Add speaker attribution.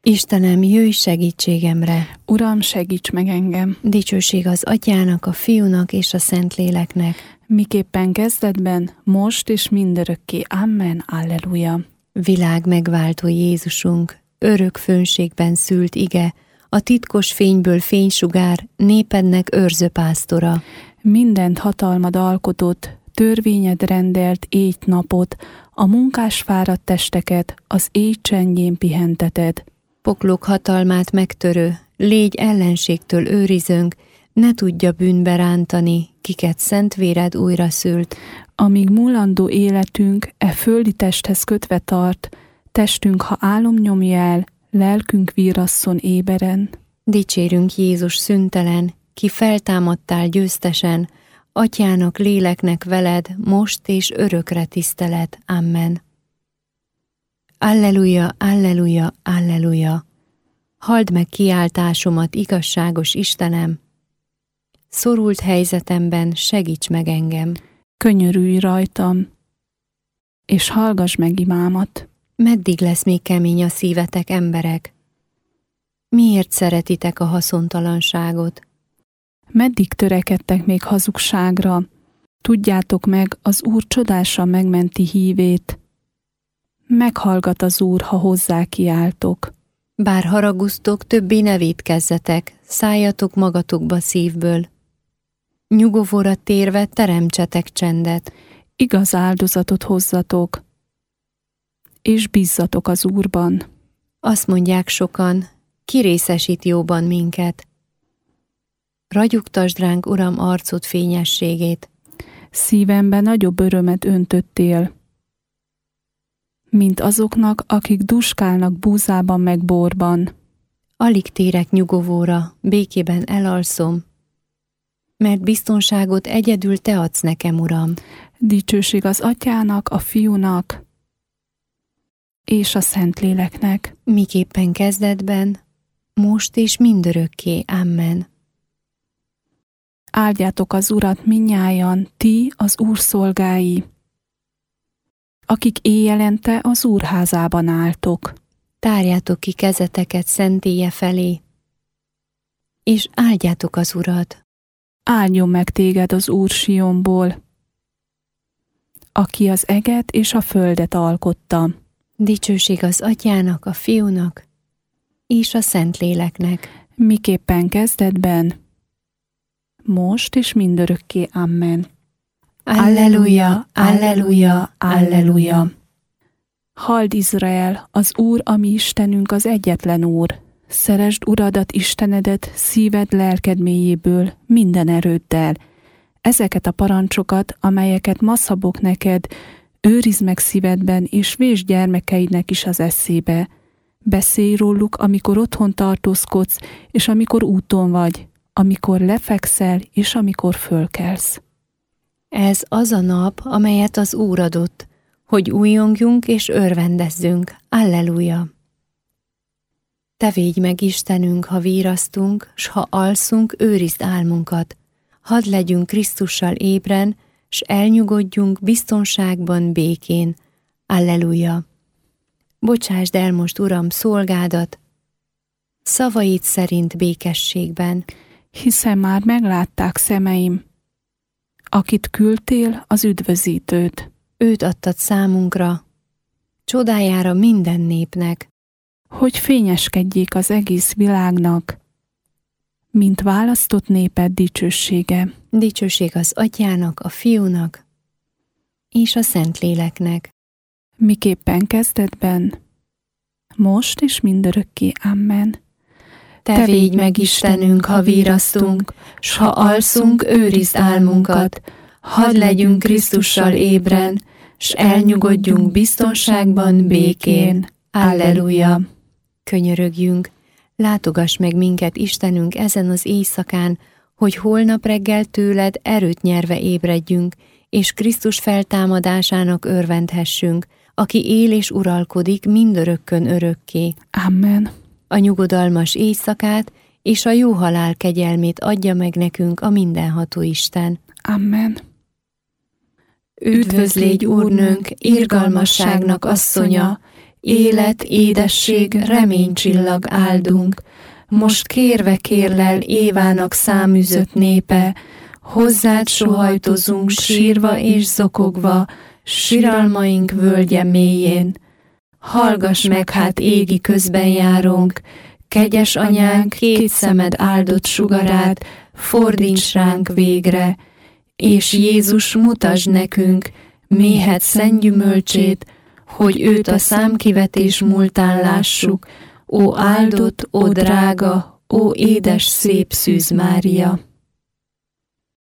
Speaker 1: Istenem, jöjj segítségemre!
Speaker 2: Uram, segíts meg engem!
Speaker 1: Dicsőség az Atyának, a Fiúnak és a Szentléleknek.
Speaker 2: Miképpen kezdetben, most és mindörökké. Amen. Alleluja.
Speaker 1: Világ megváltó Jézusunk, örök fönségben szült ige, a titkos fényből fénysugár, népednek őrző pásztora.
Speaker 2: Mindent hatalmad alkotott, törvényed rendelt éjt-napot, a munkás fáradt testeket az éj csendjén pihenteted.
Speaker 1: Poklok hatalmát megtörő, légy ellenségtől őrizőnk, ne tudja bűnbe rántani, kiket szent véred újra szült.
Speaker 2: Amíg múlandó életünk e földi testhez kötve tart, testünk, ha álom nyomja el, lelkünk vírasszon éberen.
Speaker 1: Dicsérünk Jézus szüntelen, ki feltámadtál győztesen, Atyának, léleknek veled, most és örökre tisztelet. Amen. Alleluja, alleluja, alleluja! Halld meg kiáltásomat, igazságos Istenem! Szorult helyzetemben segíts meg engem!
Speaker 2: Könyörülj rajtam, és hallgass meg imámat.
Speaker 1: Meddig lesz még kemény a szívetek, emberek? Miért szeretitek a haszontalanságot?
Speaker 2: Meddig törekedtek még hazugságra? Tudjátok meg, az Úr csodásan megmenti hívét. Meghallgat az Úr, ha hozzá kiáltok.
Speaker 1: Bár haragusztok, többé ne vétkezzetek, szálljatok magatokba szívből. Nyugovóra térve teremtsetek csendet.
Speaker 2: Igaz áldozatot hozzatok, és bízzatok az Úrban.
Speaker 1: Azt mondják sokan, ki részesít jóban minket. Ragyogtasd ránk, Uram, arcod fényességét.
Speaker 2: Szívemben nagyobb örömet öntöttél, mint azoknak, akik duskálnak búzában meg borban.
Speaker 1: Alig térek nyugovóra, békében elalszom, mert biztonságot egyedül te adsz nekem, Uram.
Speaker 2: Dicsőség az Atyának, a Fiúnak és a Szentléleknek.
Speaker 1: Miképpen kezdetben, most és mindörökké. Amen.
Speaker 2: Áldjátok az Urat mindnyájan, ti az Úr szolgái, akik éjjelente az Úr házában álltok.
Speaker 1: Tárjátok ki kezeteket szentélye felé, és áldjátok az Urat.
Speaker 2: Áldjon meg téged az Úr Sionból, aki az eget és a földet alkotta.
Speaker 1: Dicsőség az Atyának, a Fiúnak és a Szentléleknek.
Speaker 2: Miképpen kezdetben, most és mindörökké. Amen.
Speaker 1: Alleluja, alleluja, alleluja!
Speaker 2: Halld Izrael, az Úr, a mi Istenünk, az egyetlen Úr. Szeresd Uradat, Istenedet szíved, lelked mélyéből, minden erőddel. Ezeket a parancsokat, amelyeket ma szabok neked, őrizd meg szívedben, és vésd gyermekeidnek is az eszébe. Beszélj róluk, amikor otthon tartózkodsz, és amikor úton vagy, amikor lefekszel, és amikor fölkelsz.
Speaker 1: Ez az a nap, amelyet az Úr adott, hogy újjongjunk és örvendezzünk. Alleluja! Te védj meg, Istenünk, ha vírasztunk, s ha alszunk, őrizd álmunkat. Hadd legyünk Krisztussal ébren, s elnyugodjunk biztonságban, békén. Alleluja! Bocsásd el most, Uram, szolgádat, szavaid szerint békességben.
Speaker 2: Hiszen már meglátták szemeim, akit küldtél, az üdvözítőt.
Speaker 1: Őt adtad számunkra, csodájára minden népnek.
Speaker 2: Hogy fényeskedjék az egész világnak, mint választott néped dicsősége.
Speaker 1: Dicsőség az Atyának, a Fiúnak és a Szentléleknek.
Speaker 2: Miképpen kezdetben, most és mindörökké. Amen.
Speaker 1: Te védj meg, Istenünk, ha vírasztunk, s ha alszunk, őrizd álmunkat. Hadd legyünk Krisztussal ébren, s elnyugodjunk biztonságban, békén. Alleluja! Könyörögjünk, látogass meg minket, Istenünk, ezen az éjszakán, hogy holnap reggel tőled erőt nyerve ébredjünk, és Krisztus feltámadásának örvendhessünk, aki él és uralkodik mindörökkön örökké.
Speaker 2: Amen.
Speaker 1: A nyugodalmas éjszakát és a jó halál kegyelmét adja meg nekünk a mindenható Isten.
Speaker 2: Amen.
Speaker 1: Üdvözlégy, Úrnőnk, irgalmasságnak asszonya, Élet, édesség, reménycsillag áldunk, most kérve kérlel Évának száműzött népe, hozzád sohajtozunk sírva és zokogva, siralmaink völgye mélyén. Hallgass meg hát égi közbenjárónk, kegyes anyánk, két szemed áldott sugarát, fordíts ránk végre, és Jézus mutasd nekünk, méhed szent gyümölcsét, hogy őt a számkivetés múltán lássuk, ó áldott, ó drága, ó édes szép Szűz Mária!